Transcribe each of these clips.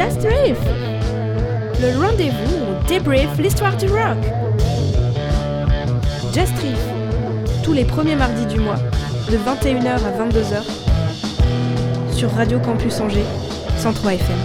Just Riff, le rendez-vous où on débrief l'histoire du rock. Just Riff, tous les premiers mardis du mois, de 21h à 22h, sur Radio Campus Angers, 103 FM.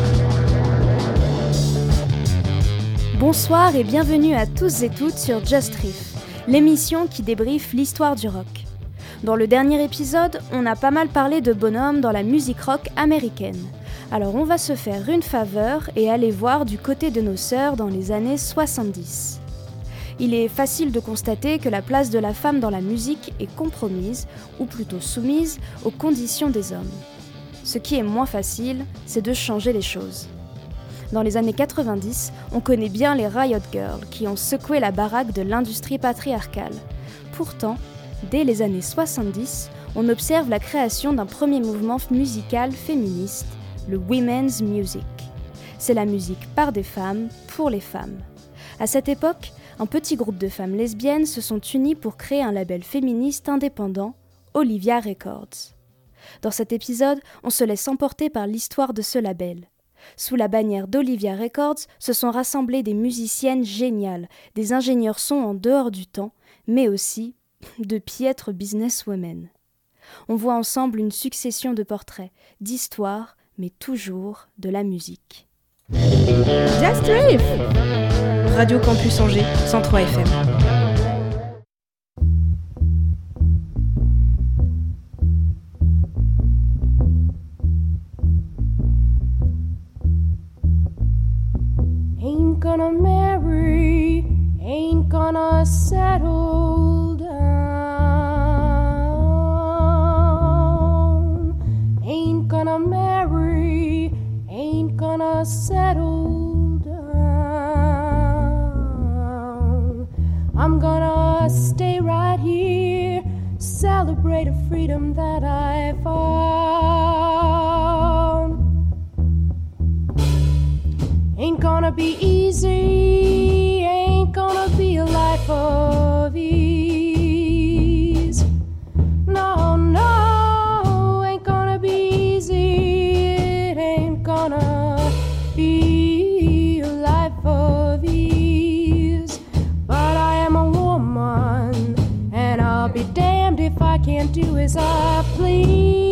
Bonsoir et bienvenue à tous et toutes sur Just Riff, l'émission qui débriefe l'histoire du rock. Dans le dernier épisode, on a pas mal parlé de bonhommes dans la musique rock américaine. Alors on va se faire une faveur et aller voir du côté de nos sœurs dans les années 70. Il est facile de constater que la place de la femme dans la musique est compromise, ou plutôt soumise, aux conditions des hommes. Ce qui est moins facile, c'est de changer les choses. Dans les années 90, on connaît bien les Riot Girls qui ont secoué la baraque de l'industrie patriarcale. Pourtant, dès les années 70, on observe la création d'un premier mouvement musical féministe, le Women's Music. C'est la musique par des femmes, pour les femmes. À cette époque, un petit groupe de femmes lesbiennes se sont unies pour créer un label féministe indépendant, Olivia Records. Dans cet épisode, on se laisse emporter par l'histoire de ce label. Sous la bannière d'Olivia Records se sont rassemblées des musiciennes géniales, des ingénieurs son en dehors du temps, mais aussi de piètres businesswomen. On voit ensemble une succession de portraits, d'histoires, mais toujours de la musique. Just Riff, Radio Campus Angers, 103 FM. Ain't gonna marry, ain't gonna settle down. Ain't gonna marry, ain't gonna settle down. I'm gonna stay right here, celebrate a freedom that I found. Ain't gonna be easy, ain't gonna be a life of ease. No, no, ain't gonna be easy, it ain't gonna be a life of ease. But I am a woman, and I'll be damned if I can't do as I please.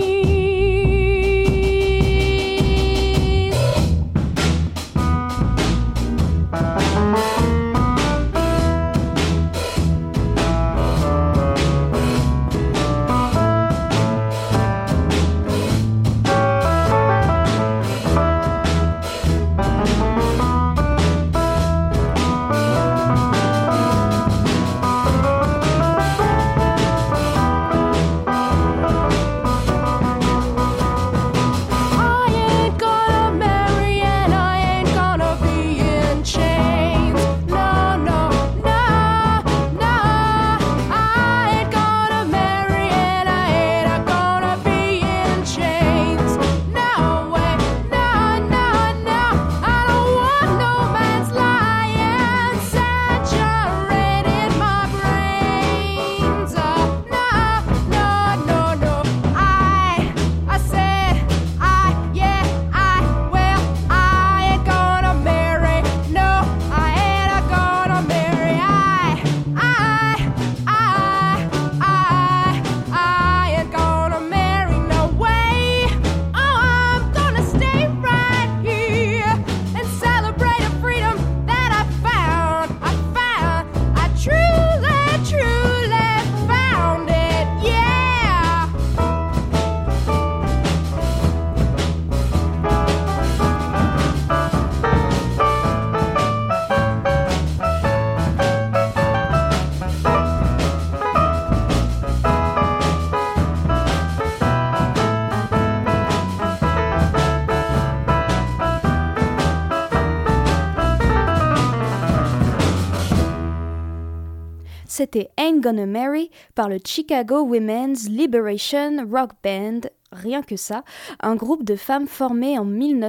C'était Ain't Gonna Marry par le Chicago Women's Liberation Rock Band, rien que ça, un groupe de femmes formé en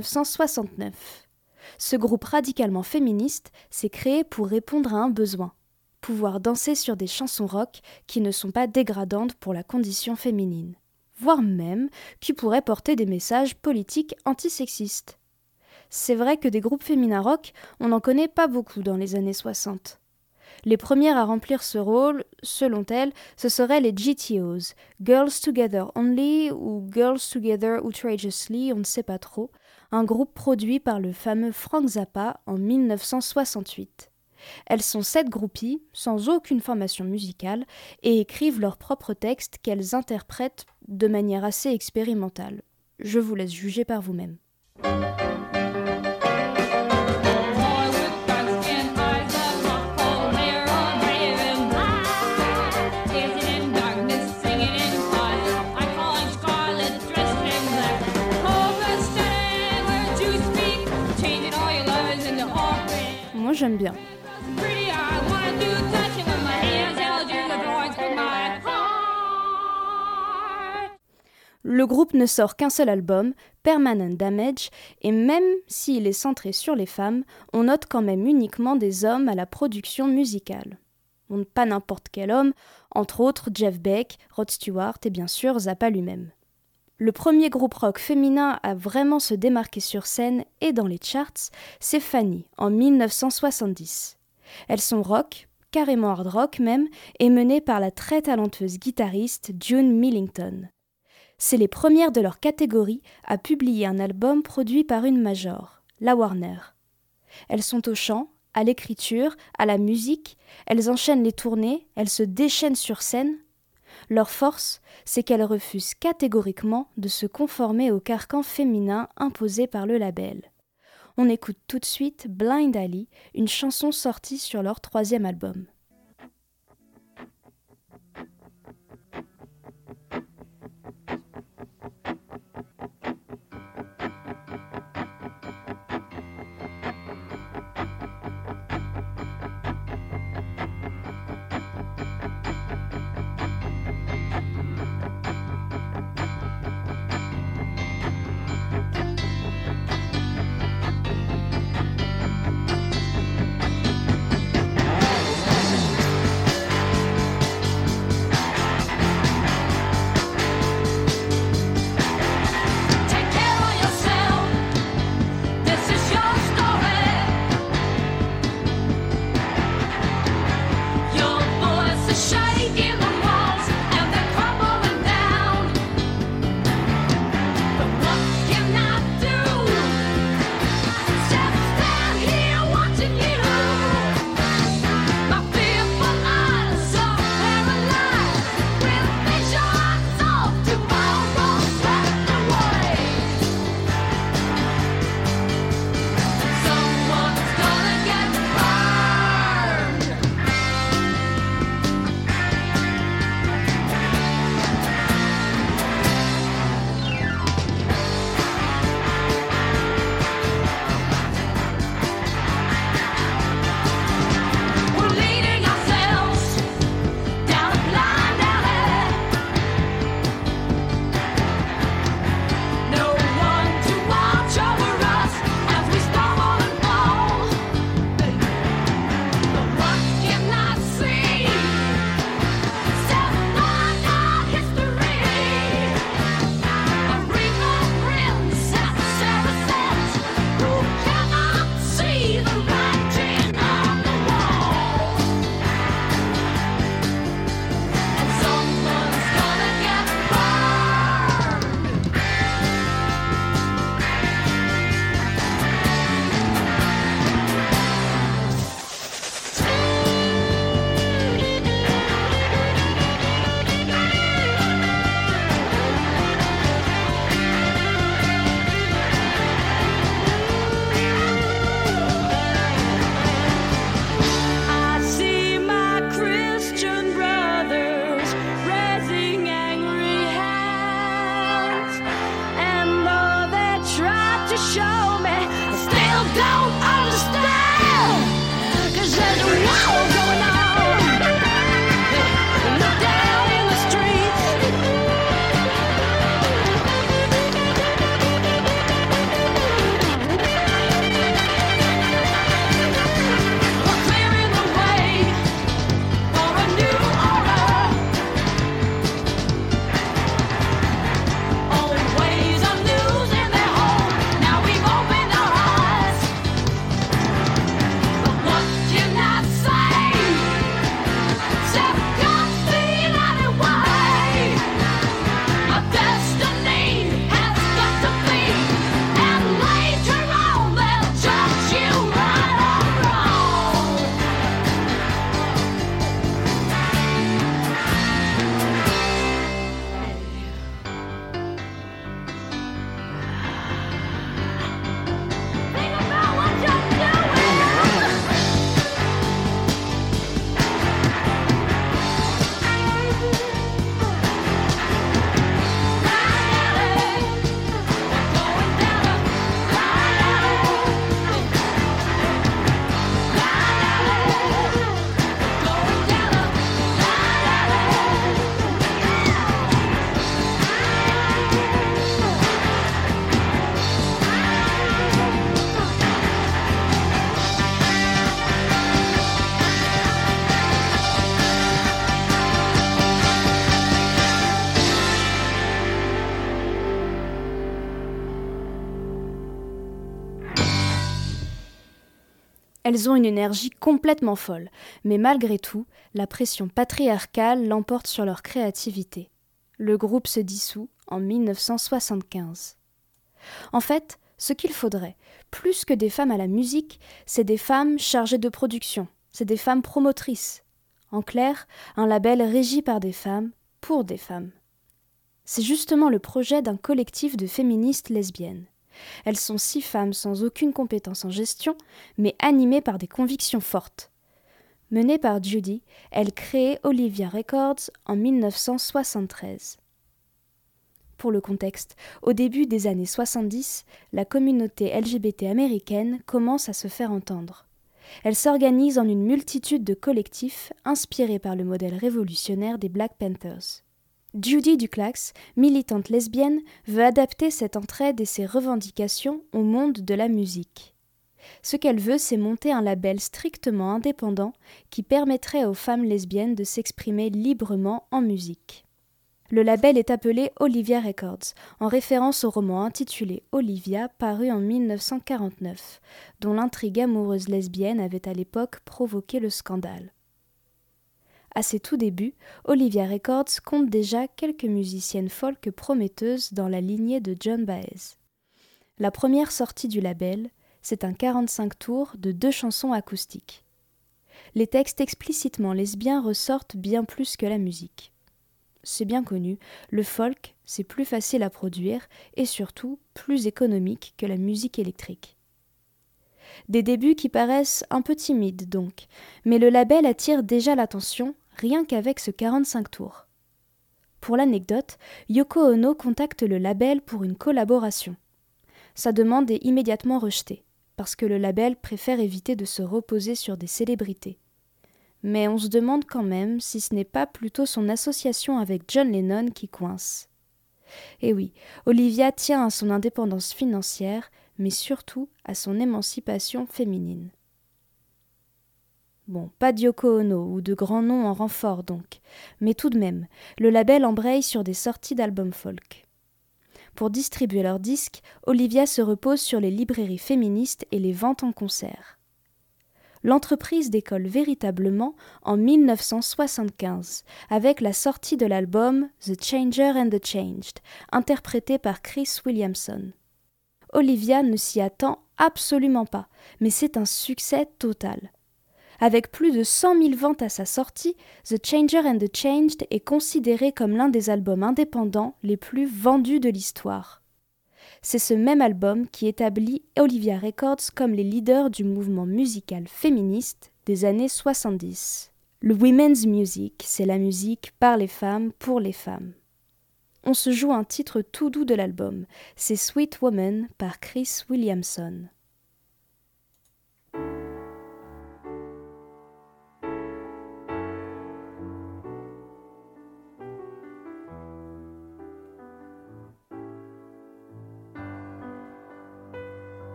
1969. Ce groupe radicalement féministe s'est créé pour répondre à un besoin, pouvoir danser sur des chansons rock qui ne sont pas dégradantes pour la condition féminine, voire même qui pourraient porter des messages politiques antisexistes. C'est vrai que des groupes féminins rock, on n'en connaît pas beaucoup dans les années 60. Les premières à remplir ce rôle, selon elles, ce seraient les GTOs, Girls Together Only ou Girls Together Outrageously, on ne sait pas trop, un groupe produit par le fameux Frank Zappa en 1968. Elles sont 7 groupies, sans aucune formation musicale, et écrivent leurs propres textes qu'elles interprètent de manière assez expérimentale. Je vous laisse juger par vous-même. Moi j'aime bien. Le groupe ne sort qu'un seul album, Permanent Damage, et même s'il est centré sur les femmes, on note quand même uniquement des hommes à la production musicale. Bon, pas n'importe quel homme, entre autres Jeff Beck, Rod Stewart et bien sûr Zappa lui-même. Le premier groupe rock féminin à vraiment se démarquer sur scène et dans les charts, c'est Fanny, en 1970. Elles sont rock, carrément hard rock même, et menées par la très talentueuse guitariste June Millington. C'est les premières de leur catégorie à publier un album produit par une major, la Warner. Elles sont au chant, à l'écriture, à la musique, elles enchaînent les tournées, elles se déchaînent sur scène. Leur force, c'est qu'elles refusent catégoriquement de se conformer au carcan féminin imposé par le label. On écoute tout de suite Blind Alley, une chanson sortie sur leur 3e album. Elles ont une énergie complètement folle, mais malgré tout, la pression patriarcale l'emporte sur leur créativité. Le groupe se dissout en 1975. En fait, ce qu'il faudrait, plus que des femmes à la musique, c'est des femmes chargées de production, c'est des femmes promotrices. En clair, un label régi par des femmes, pour des femmes. C'est justement le projet d'un collectif de féministes lesbiennes. Elles sont 6 femmes sans aucune compétence en gestion, mais animées par des convictions fortes. Menée par Judy, elle crée Olivia Records en 1973. Pour le contexte, au début des années 70, la communauté LGBT américaine commence à se faire entendre. Elle s'organise en une multitude de collectifs inspirés par le modèle révolutionnaire des Black Panthers. Judy Duclax, militante lesbienne, veut adapter cette entraide et ses revendications au monde de la musique. Ce qu'elle veut, c'est monter un label strictement indépendant qui permettrait aux femmes lesbiennes de s'exprimer librement en musique. Le label est appelé Olivia Records, en référence au roman intitulé Olivia, paru en 1949, dont l'intrigue amoureuse lesbienne avait à l'époque provoqué le scandale. À ses tout débuts, Olivia Records compte déjà quelques musiciennes folk prometteuses dans la lignée de Joan Baez. La première sortie du label, c'est un 45 tours de 2 chansons acoustiques. Les textes explicitement lesbiens ressortent bien plus que la musique. C'est bien connu, le folk, c'est plus facile à produire et surtout plus économique que la musique électrique. Des débuts qui paraissent un peu timides donc, mais le label attire déjà l'attention rien qu'avec ce 45 tours. Pour l'anecdote, Yoko Ono contacte le label pour une collaboration. Sa demande est immédiatement rejetée, parce que le label préfère éviter de se reposer sur des célébrités. Mais on se demande quand même si ce n'est pas plutôt son association avec John Lennon qui coince. Et oui, Olivia tient à son indépendance financière, mais surtout à son émancipation féminine. Bon, pas de Yoko Ono ou de grands noms en renfort donc, mais tout de même, le label embraye sur des sorties d'albums folk. Pour distribuer leurs disques, Olivia se repose sur les librairies féministes et les ventes en concert. L'entreprise décolle véritablement en 1975, avec la sortie de l'album The Changer and the Changed, interprété par Chris Williamson. Olivia ne s'y attend absolument pas, mais c'est un succès total. Avec plus de 100 000 ventes à sa sortie, The Changer and the Changed est considéré comme l'un des albums indépendants les plus vendus de l'histoire. C'est ce même album qui établit Olivia Records comme les leaders du mouvement musical féministe des années 70. Le women's music, c'est la musique par les femmes pour les femmes. On se joue un titre tout doux de l'album, c'est Sweet Woman par Chris Williamson.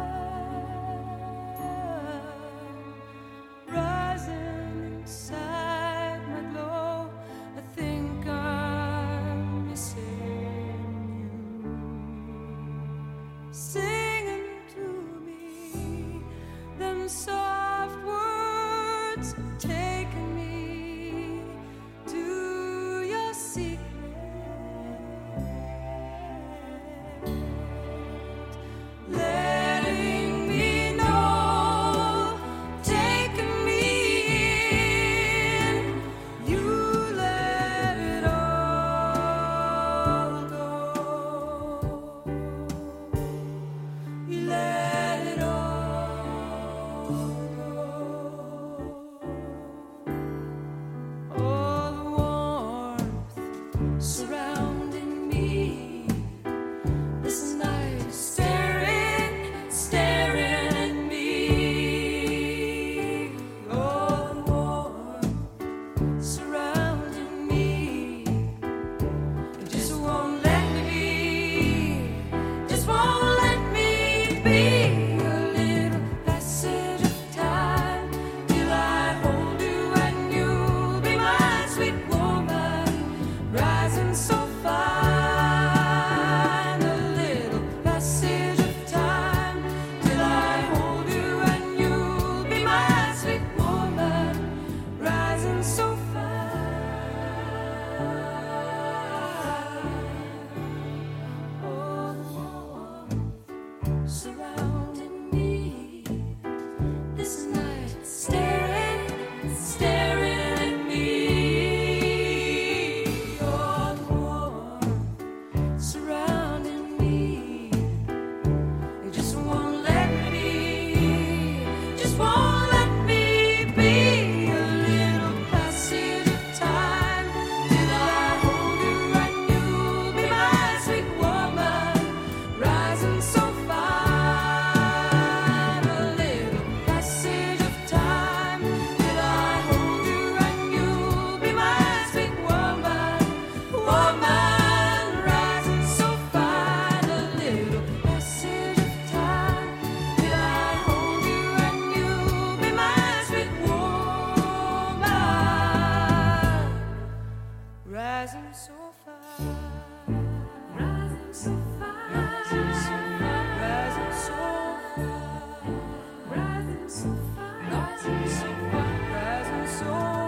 Rising inside. rising so far, rising so far, rising so far, rising so far, rising so far, rising so far, rising so far.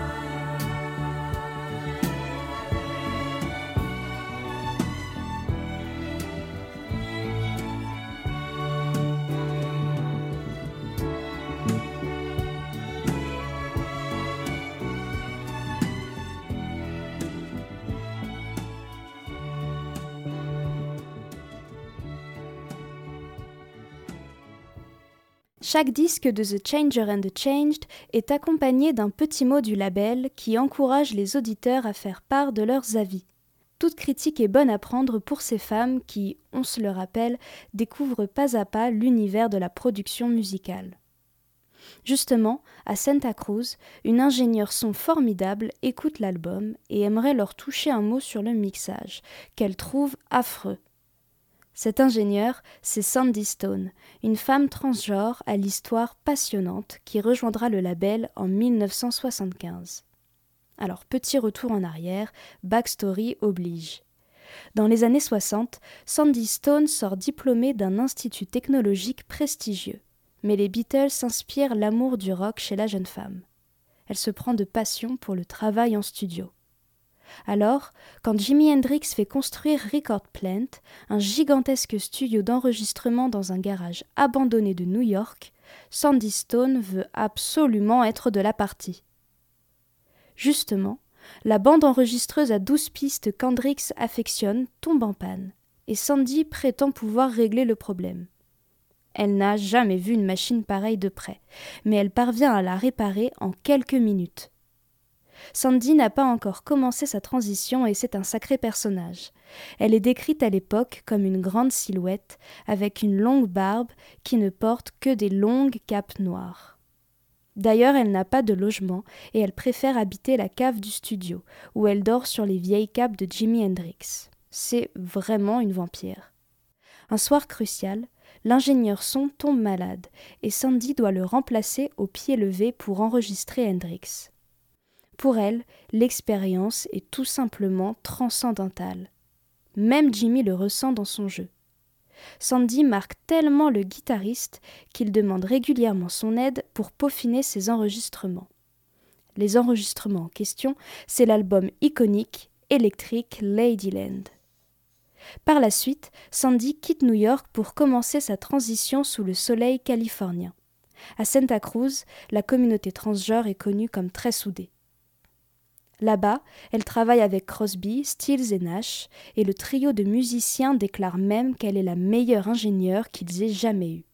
Chaque disque de The Changer and the Changed est accompagné d'un petit mot du label qui encourage les auditeurs à faire part de leurs avis. Toute critique est bonne à prendre pour ces femmes qui, on se le rappelle, découvrent pas à pas l'univers de la production musicale. Justement, à Santa Cruz, une ingénieure son formidable écoute l'album et aimerait leur toucher un mot sur le mixage, qu'elle trouve affreux. Cette ingénieure, c'est Sandy Stone, une femme transgenre à l'histoire passionnante qui rejoindra le label en 1975. Alors, petit retour en arrière, backstory oblige. Dans les années 60, Sandy Stone sort diplômée d'un institut technologique prestigieux. Mais les Beatles s'inspirent l'amour du rock chez la jeune femme. Elle se prend de passion pour le travail en studio. Alors, quand Jimi Hendrix fait construire Record Plant, un gigantesque studio d'enregistrement dans un garage abandonné de New York, Sandy Stone veut absolument être de la partie. Justement, la bande enregistreuse à 12 pistes qu'Hendrix affectionne tombe en panne, et Sandy prétend pouvoir régler le problème. Elle n'a jamais vu une machine pareille de près, mais elle parvient à la réparer en quelques minutes. Sandy n'a pas encore commencé sa transition et c'est un sacré personnage. Elle est décrite à l'époque comme une grande silhouette avec une longue barbe qui ne porte que des longues capes noires. D'ailleurs, elle n'a pas de logement et elle préfère habiter la cave du studio où elle dort sur les vieilles capes de Jimi Hendrix. C'est vraiment une vampire. Un soir crucial, l'ingénieur son tombe malade et Sandy doit le remplacer au pied levé pour enregistrer Hendrix. Pour elle, l'expérience est tout simplement transcendantale. Même Jimmy le ressent dans son jeu. Sandy marque tellement le guitariste qu'il demande régulièrement son aide pour peaufiner ses enregistrements. Les enregistrements en question, c'est l'album iconique Electric Ladyland. Par la suite, Sandy quitte New York pour commencer sa transition sous le soleil californien. À Santa Cruz, la communauté transgenre est connue comme très soudée. Là-bas, elle travaille avec Crosby, Stills et Nash, et le trio de musiciens déclare même qu'elle est la meilleure ingénieure qu'ils aient jamais eue.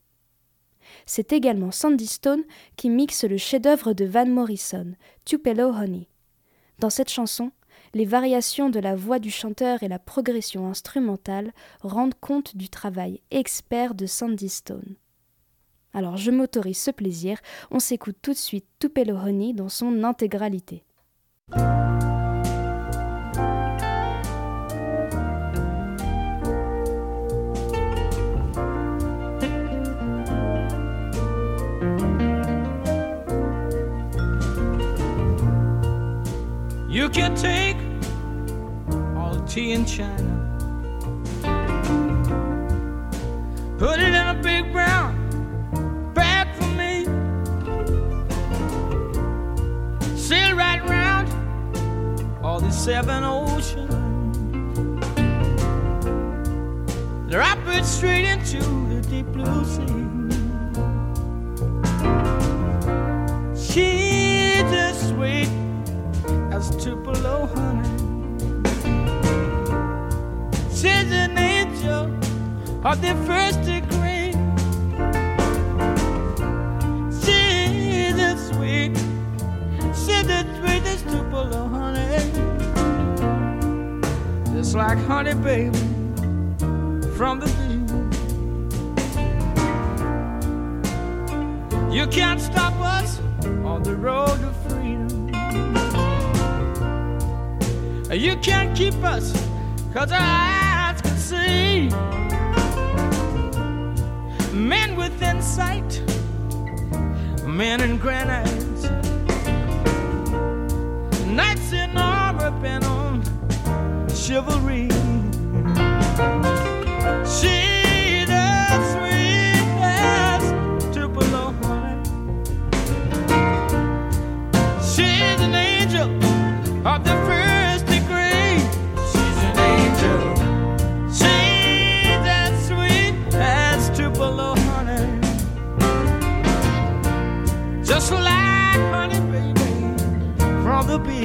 C'est également Sandy Stone qui mixe le chef-d'œuvre de Van Morrison, Tupelo Honey. Dans cette chanson, les variations de la voix du chanteur et la progression instrumentale rendent compte du travail expert de Sandy Stone. Alors je m'autorise ce plaisir, on s'écoute tout de suite Tupelo Honey dans son intégralité. You can take all the tea in China, put it in a big brown bag for me, sail right round all the 7 oceans, drop it straight into the deep blue sea. She's as sweet as Tupelo honey. She's an angel of the first degree. She's as sweet, she's the sweetest Tupelo honey. Just like honey, baby, from the deep. You can't stop us on the road to freedom. You can't keep us, 'cause our eyes can see. Men within sight, men in granite, knights in armor bent on chivalry. She's as sweet as Tupelo honey. She's an angel of the first degree. She's an angel. She's as sweet as Tupelo honey. Just like honey, baby, from the bee.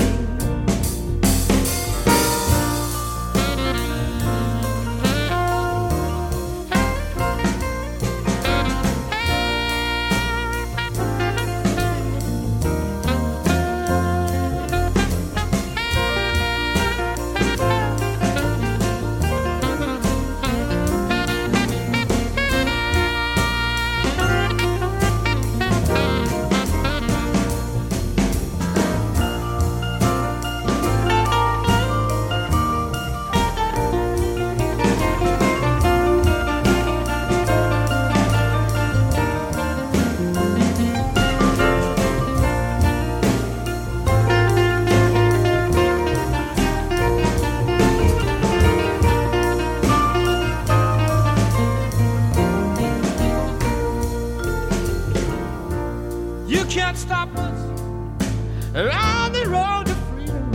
You can't stop us on the road to freedom.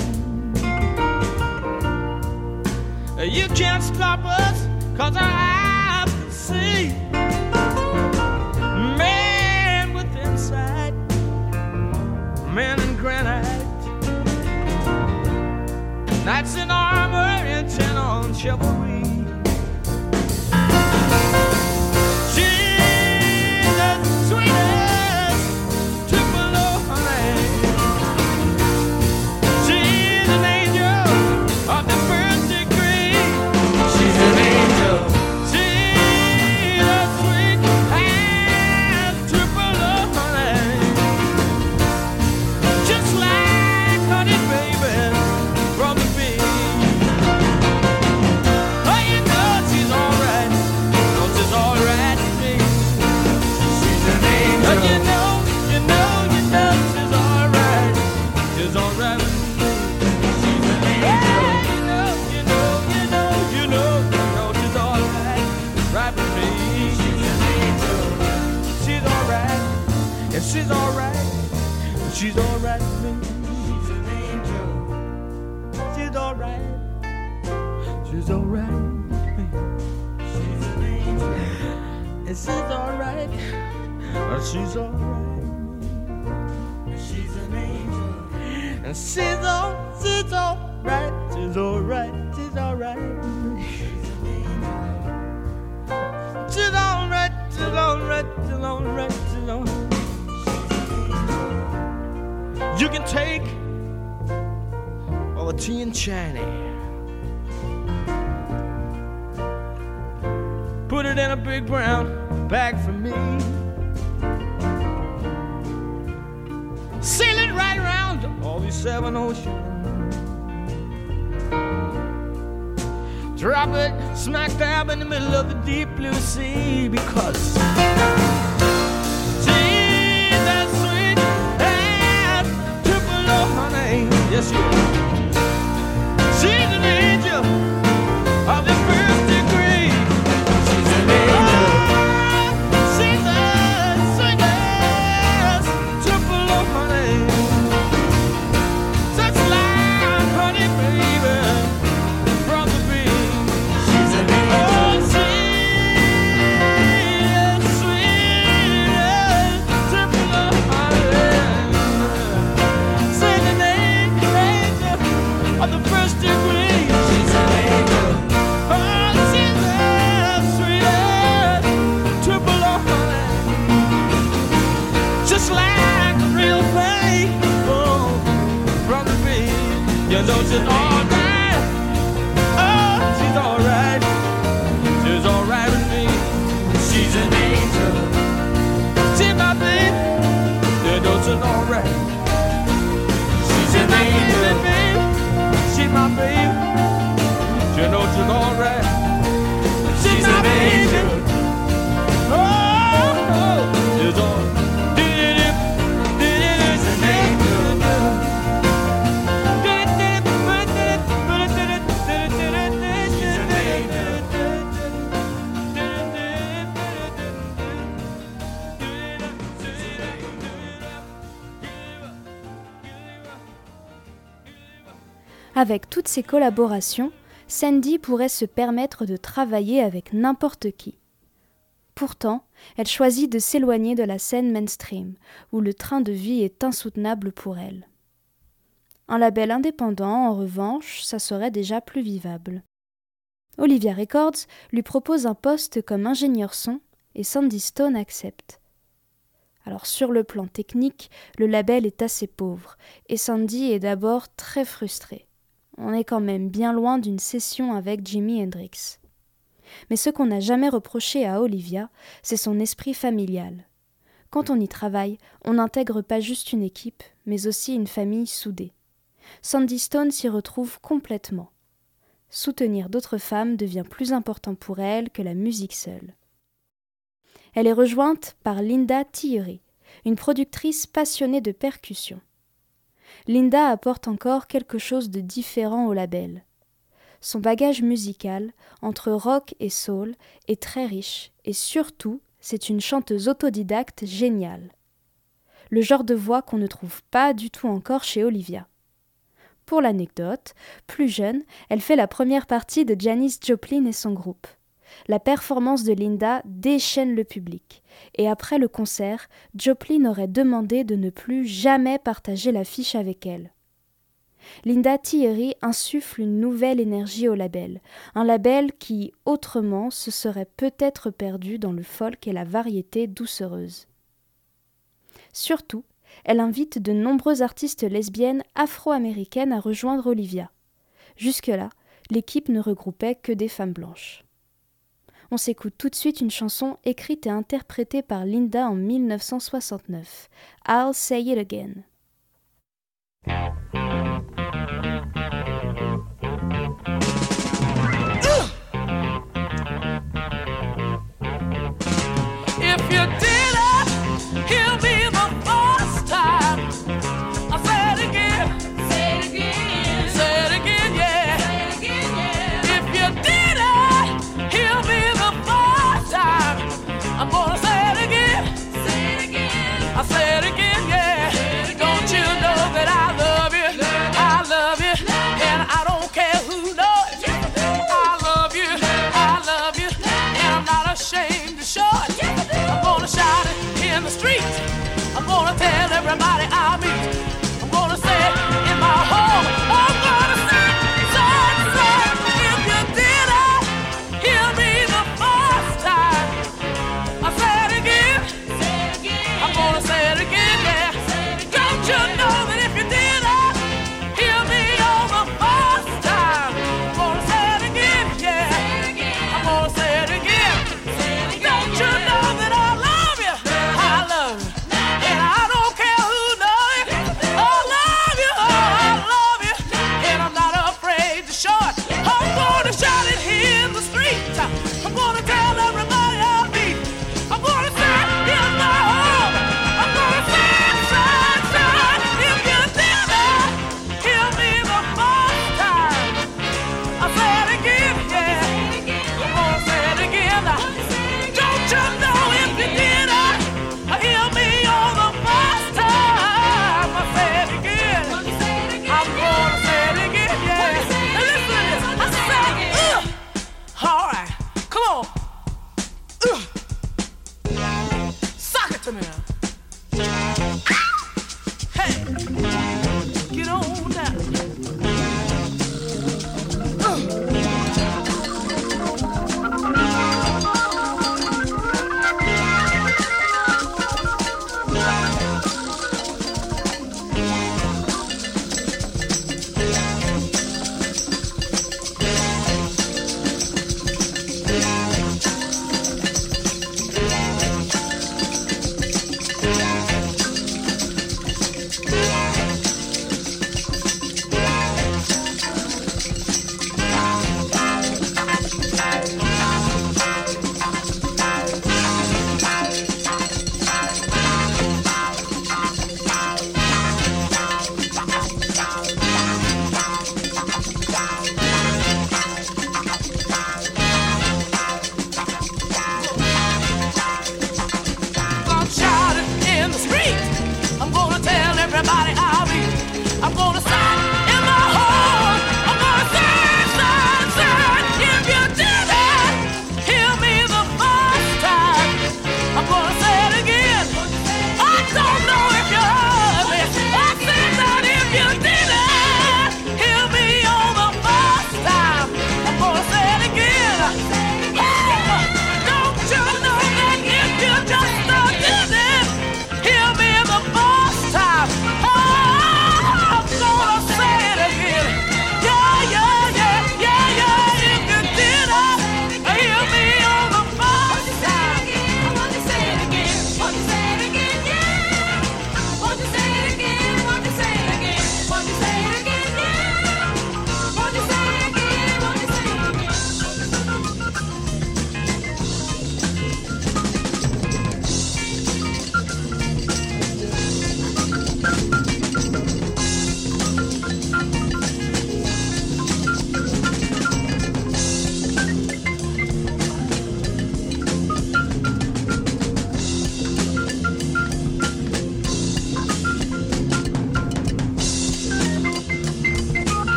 You can't stop us, 'cause our eyes can see man with insight, man in granite, knights in armor intent on chivalry. She's the sweetest Tupelo honey. She's an angel of the first degree. She's an angel. She's as sweet as Tupelo honey. Just like honey, baby, from the bee. Oh, you know she's alright. You know she's alright to me. She's an angel. Oh, you know she's alright. She's alright with me. She's an angel. You know she's alright, right with me. She's an angel. She's alright. Yeah, she's alright. She's alright with me. She's an angel. She's alright. She's alright with me. She's an angel. And she's alright. She's alright. She's an angel. And she's alright. She's alright. She's alright. She's alright. She's alright. She's alright. She's alright. She's alright. You can take all the tea and China, put it in a big brown bag for me, sail it right around all these 7 oceans, drop it smack dab in the middle of the deep blue sea, because she's as sweet as Tupelo honey. Yes, you are. She's an angel of the first degree. She's an angel. She's as sweet as Tupelo honey. Just like honey, baby, from the bee. She's an angel. Oh, she's as sweet as Tupelo honey. She's an angel of the first degree. She's an angel. Oh, she's as sweet as Tupelo honey. Just like a real thing, oh, from the bee. You know she's alright. Oh, she's alright. She's alright with me. She's an angel. She's my baby. You know she's alright. She's an angel, baby. She's my baby. You know she's alright. She's an angel. Oh, she's all. She's an angel. Avec toutes ces collaborations, Sandy pourrait se permettre de travailler avec n'importe qui. Pourtant, elle choisit de s'éloigner de la scène mainstream, où le train de vie est insoutenable pour elle. Un label indépendant, en revanche, ça serait déjà plus vivable. Olivia Records lui propose un poste comme ingénieur son et Sandy Stone accepte. Alors sur le plan technique, le label est assez pauvre et Sandy est d'abord très frustrée. On est quand même bien loin d'une session avec Jimi Hendrix. Mais ce qu'on n'a jamais reproché à Olivia, c'est son esprit familial. Quand on y travaille, on n'intègre pas juste une équipe, mais aussi une famille soudée. Sandy Stone s'y retrouve complètement. Soutenir d'autres femmes devient plus important pour elle que la musique seule. Elle est rejointe par Linda Thiery, une productrice passionnée de percussion. Linda apporte encore quelque chose de différent au label. Son bagage musical, entre rock et soul, est très riche et surtout, c'est une chanteuse autodidacte géniale. Le genre de voix qu'on ne trouve pas du tout encore chez Olivia. Pour l'anecdote, plus jeune, elle fait la première partie de Janis Joplin et son groupe. La performance de Linda déchaîne le public, et après le concert, Joplin aurait demandé de ne plus jamais partager l'affiche avec elle. Linda Thiery insuffle une nouvelle énergie au label, un label qui, autrement, se serait peut-être perdu dans le folk et la variété doucereuse. Surtout, elle invite de nombreux artistes lesbiennes afro-américaines à rejoindre Olivia. Jusque-là, l'équipe ne regroupait que des femmes blanches. On s'écoute tout de suite une chanson écrite et interprétée par Linda en 1969, « I'll Say It Again ». I'm gonna say it again. Say it again. I say it again, yeah.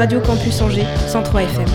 Radio Campus Angers, 103 FM.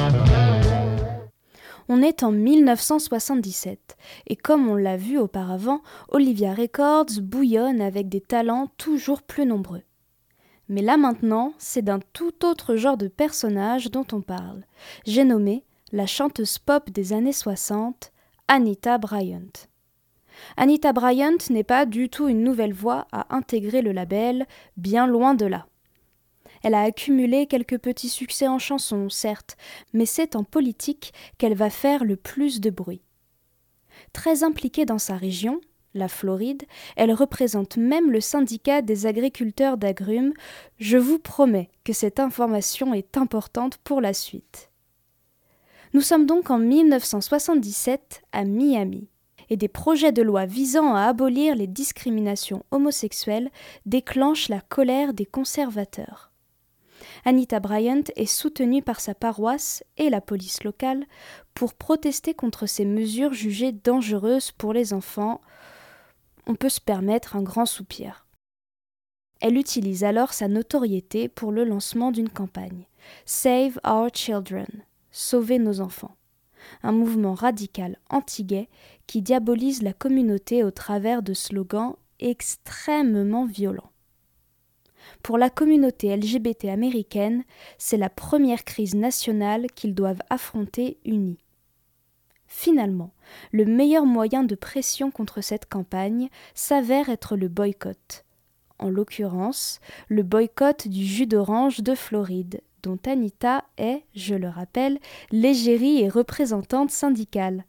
On est en 1977 et comme on l'a vu auparavant, Olivia Records bouillonne avec des talents toujours plus nombreux. Mais là maintenant, c'est d'un tout autre genre de personnage dont on parle. J'ai nommé la chanteuse pop des années 60, Anita Bryant. Anita Bryant n'est pas du tout une nouvelle voix à intégrer le label, bien loin de là. Elle a accumulé quelques petits succès en chanson, certes, mais c'est en politique qu'elle va faire le plus de bruit. Très impliquée dans sa région, la Floride, elle représente même le syndicat des agriculteurs d'agrumes. Je vous promets que cette information est importante pour la suite. Nous sommes donc en 1977 à Miami, et des projets de loi visant à abolir les discriminations homosexuelles déclenchent la colère des conservateurs. Anita Bryant est soutenue par sa paroisse et la police locale pour protester contre ces mesures jugées dangereuses pour les enfants. On peut se permettre un grand soupir. Elle utilise alors sa notoriété pour le lancement d'une campagne « Save Our Children », « Sauver nos enfants », un mouvement radical anti-gay qui diabolise la communauté au travers de slogans extrêmement violents. Pour la communauté LGBT américaine, c'est la première crise nationale qu'ils doivent affronter unis. Finalement, le meilleur moyen de pression contre cette campagne s'avère être le boycott. En l'occurrence, le boycott du jus d'orange de Floride, dont Anita est, je le rappelle, l'égérie et représentante syndicale.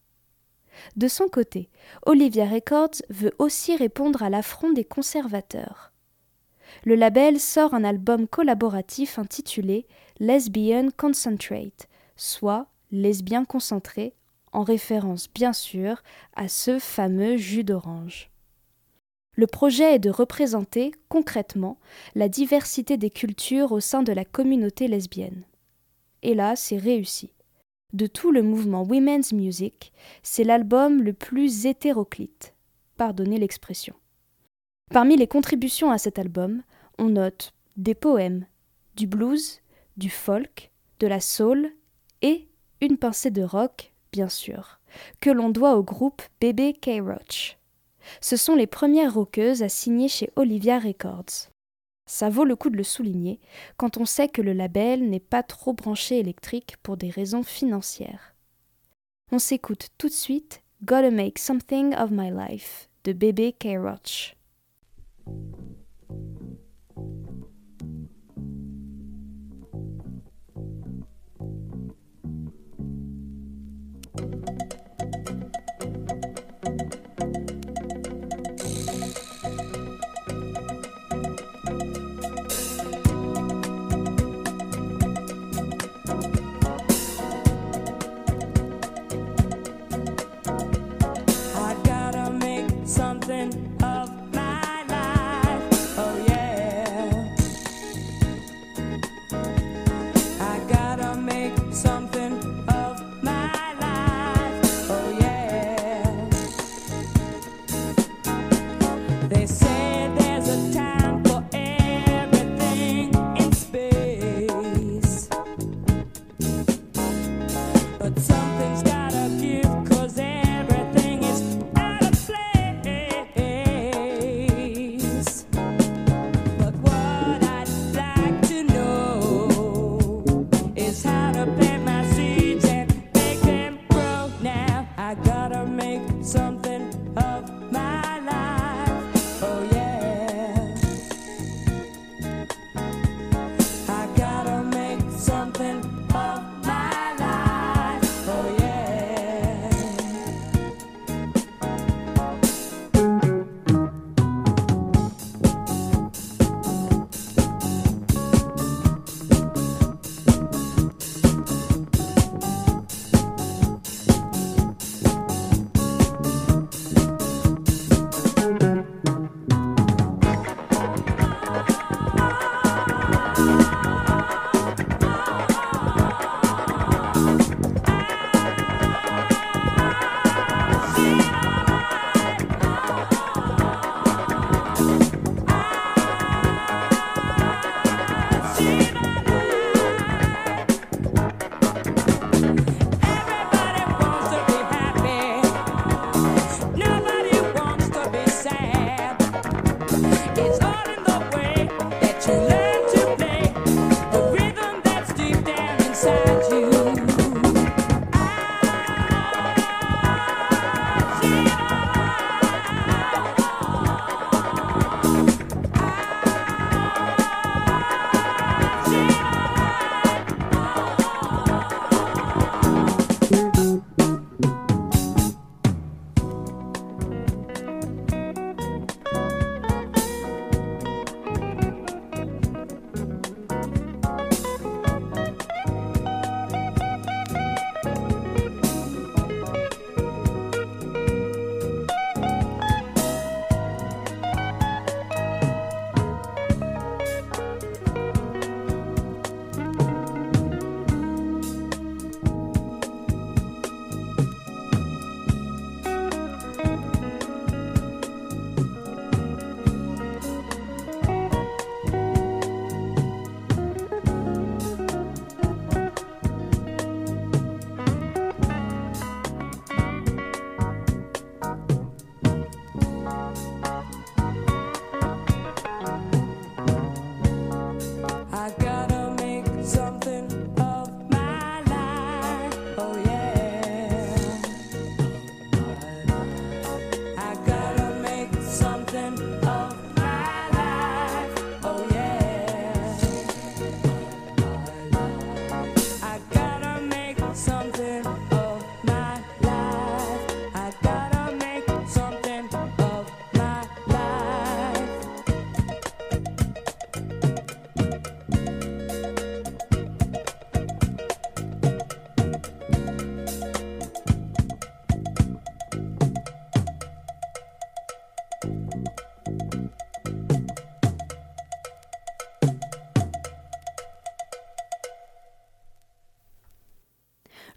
De son côté, Olivia Records veut aussi répondre à l'affront des conservateurs. Le label sort un album collaboratif intitulé « Lesbian Concentrate », soit « lesbien concentré », en référence bien sûr à ce fameux jus d'orange. Le projet est de représenter, concrètement, la diversité des cultures au sein de la communauté lesbienne. Et là, c'est réussi. De tout le mouvement Women's Music, c'est l'album le plus hétéroclite. Pardonnez l'expression. Parmi les contributions à cet album, on note des poèmes, du blues, du folk, de la soul et une pincée de rock, bien sûr, que l'on doit au groupe Bebe K. Roach. Ce sont les premières rockeuses à signer chez Olivia Records. Ça vaut le coup de le souligner quand on sait que le label n'est pas trop branché électrique pour des raisons financières. On s'écoute tout de suite Gotta Make Something of My Life de Bebe K. Roach.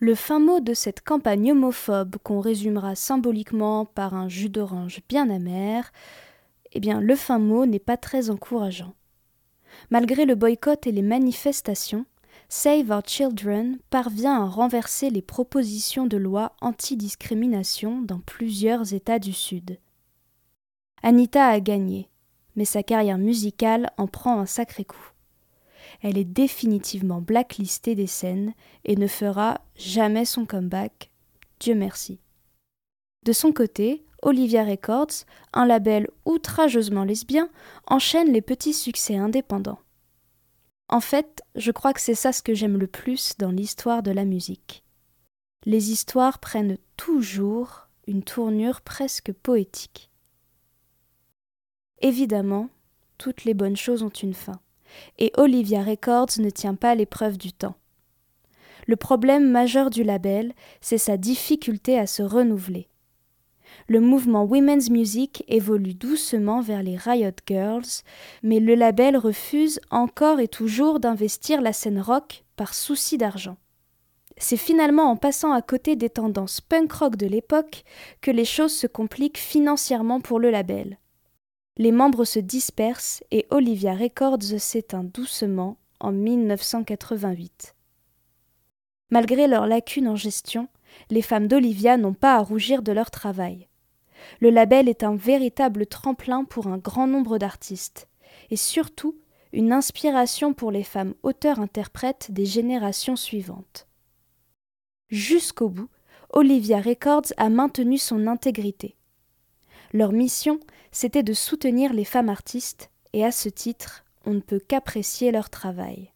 Le fin mot de cette campagne homophobe, qu'on résumera symboliquement par un jus d'orange bien amer, eh bien, le fin mot n'est pas très encourageant. Malgré le boycott et les manifestations, Save Our Children parvient à renverser les propositions de loi anti-discrimination dans plusieurs États du Sud. Anita a gagné, mais sa carrière musicale en prend un sacré coup. Elle est définitivement blacklistée des scènes et ne fera jamais son comeback, Dieu merci. De son côté, Olivia Records, un label outrageusement lesbien, enchaîne les petits succès indépendants. En fait, je crois que c'est ça ce que j'aime le plus dans l'histoire de la musique. Les histoires prennent toujours une tournure presque poétique. Évidemment, toutes les bonnes choses ont une fin, et Olivia Records ne tient pas l'épreuve du temps. Le problème majeur du label, c'est sa difficulté à se renouveler. Le mouvement Women's Music évolue doucement vers les Riot Girls, mais le label refuse encore et toujours d'investir la scène rock par souci d'argent. C'est finalement en passant à côté des tendances punk rock de l'époque que les choses se compliquent financièrement pour le label. Les membres se dispersent et Olivia Records s'éteint doucement en 1988. Malgré leurs lacunes en gestion, les femmes d'Olivia n'ont pas à rougir de leur travail. Le label est un véritable tremplin pour un grand nombre d'artistes, et surtout une inspiration pour les femmes auteurs-interprètes des générations suivantes. Jusqu'au bout, Olivia Records a maintenu son intégrité. Leur mission, c'était de soutenir les femmes artistes, et à ce titre, on ne peut qu'apprécier leur travail.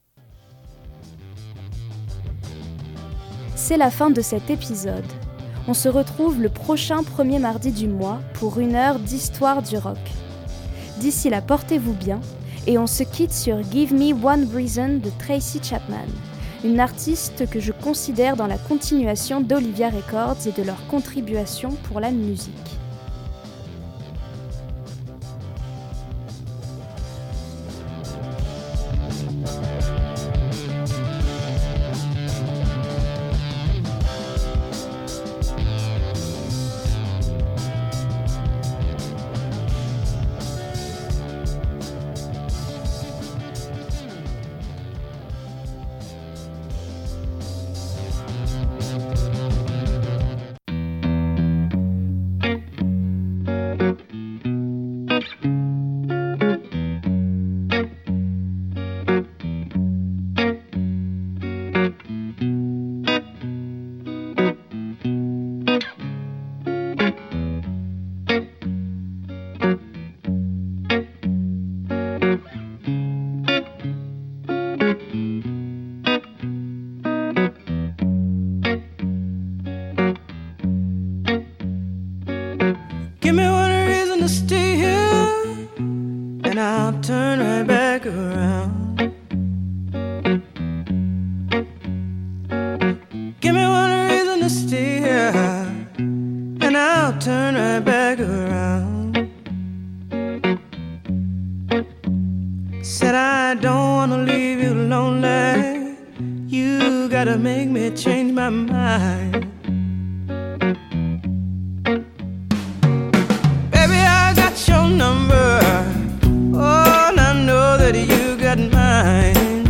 C'est la fin de cet épisode. On se retrouve le prochain premier mardi du mois pour 1 heure d'histoire du rock. D'ici là, portez-vous bien et on se quitte sur Give Me One Reason de Tracy Chapman, une artiste que je considère dans la continuation d'Olivia Records et de leur contribution pour la musique. Give me one reason to stay here, and I'll turn right back around. Give me one reason to stay here, and I'll turn right back around. Said I don't wanna leave you lonely, you gotta make me change my mind. Your number, oh, and I know that you got mine.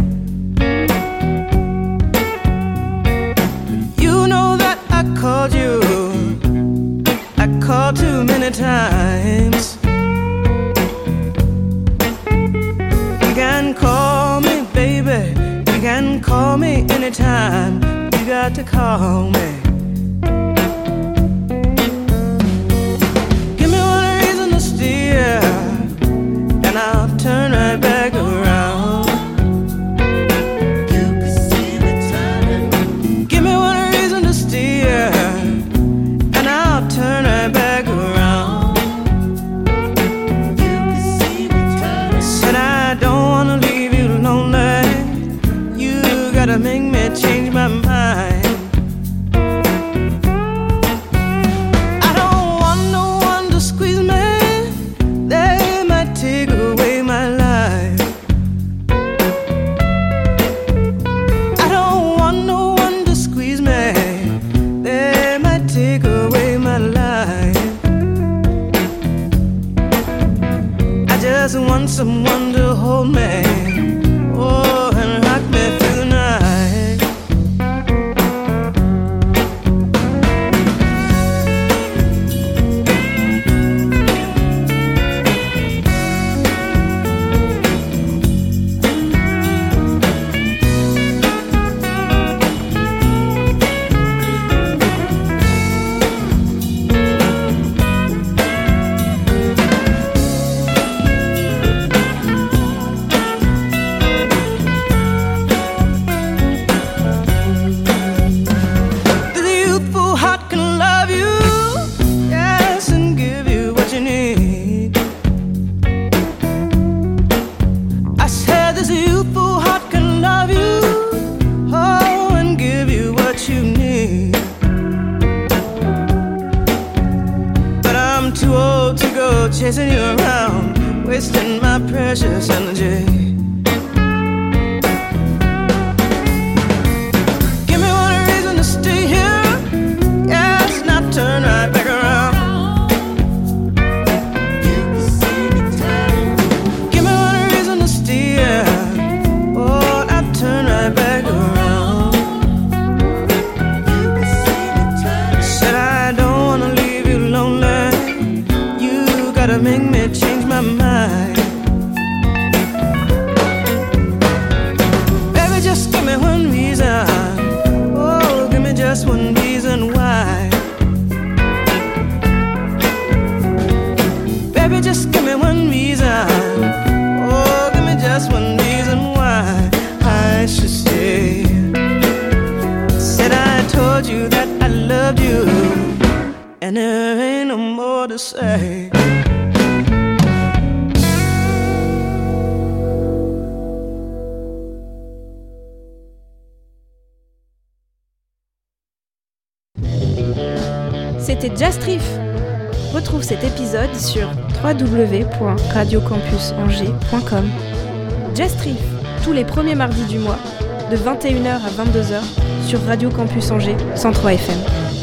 You know that I called you, I called too many times. You can call me, baby, you can call me anytime. You got to call me. And I'll turn right back around. You can see me turning. Give me one reason to steer, and I'll turn right back around. You can see me turning. Said I don't wanna leave you lonely, you gotta make me change my mind. go chasing you around, wasting my precious energy. Give me one reason to stay here, yes, now turn right back around. Give me one reason to stay here, oh, now turn right back around. Said I don't wanna leave you lonely, you gotta make me change my mind. Baby, just give me one reason, oh, give me just one reason why. Baby, just give me one reason, oh, give me just one reason why I should stay. Said I told you that I loved you, and there ain't no more to say. C'était Jazz Riff. Retrouve cet épisode sur www.radiocampusangers.com. Jazz Riff, tous les premiers mardis du mois, de 21h à 22h, sur Radio Campus Angers, 103 FM.